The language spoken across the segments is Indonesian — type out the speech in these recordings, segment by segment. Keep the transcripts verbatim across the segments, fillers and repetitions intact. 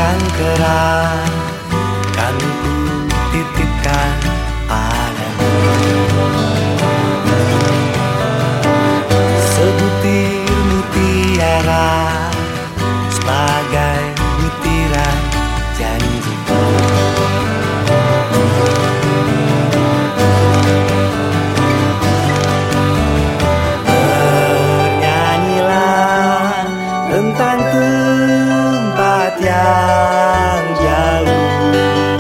yang kerap kan ku titipkan padamu. Sebutir mutiara sebagai butiran janji. Bernyanyilah tentang tempat yang jauh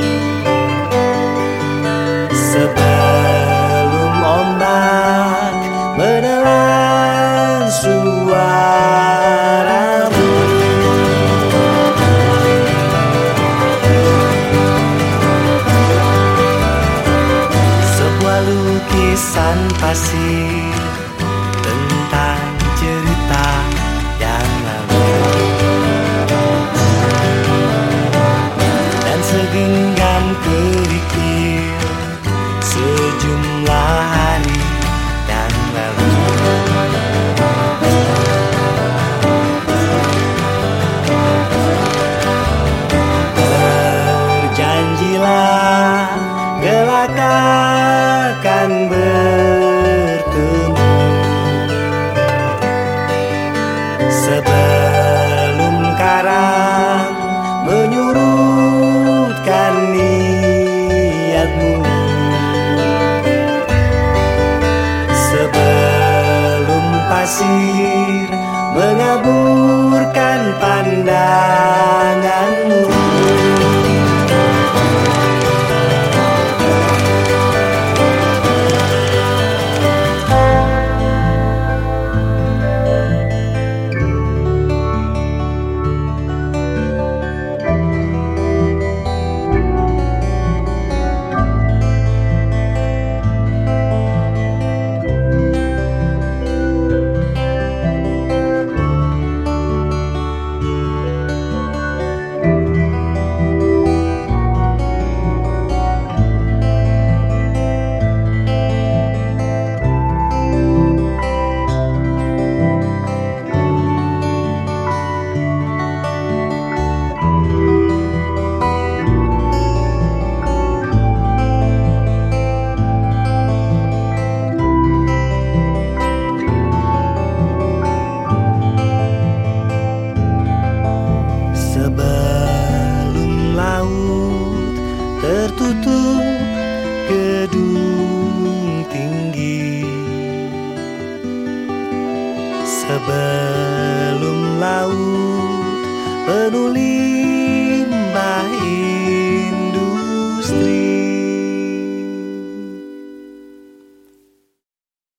sebelum ombak menelan suaramu. Sebuah lukisan pasir tentang cerita yang lalu, dan segenggam kerikil sejumlah hari yang lalu. Berjanjilah kelak akan bertemu sebelum karang menyurutkan niatmu, sebelum pasir mengaburkan pandanganmu. Sebelum laut tertutup gedung tinggi, sebelum laut penuh limbah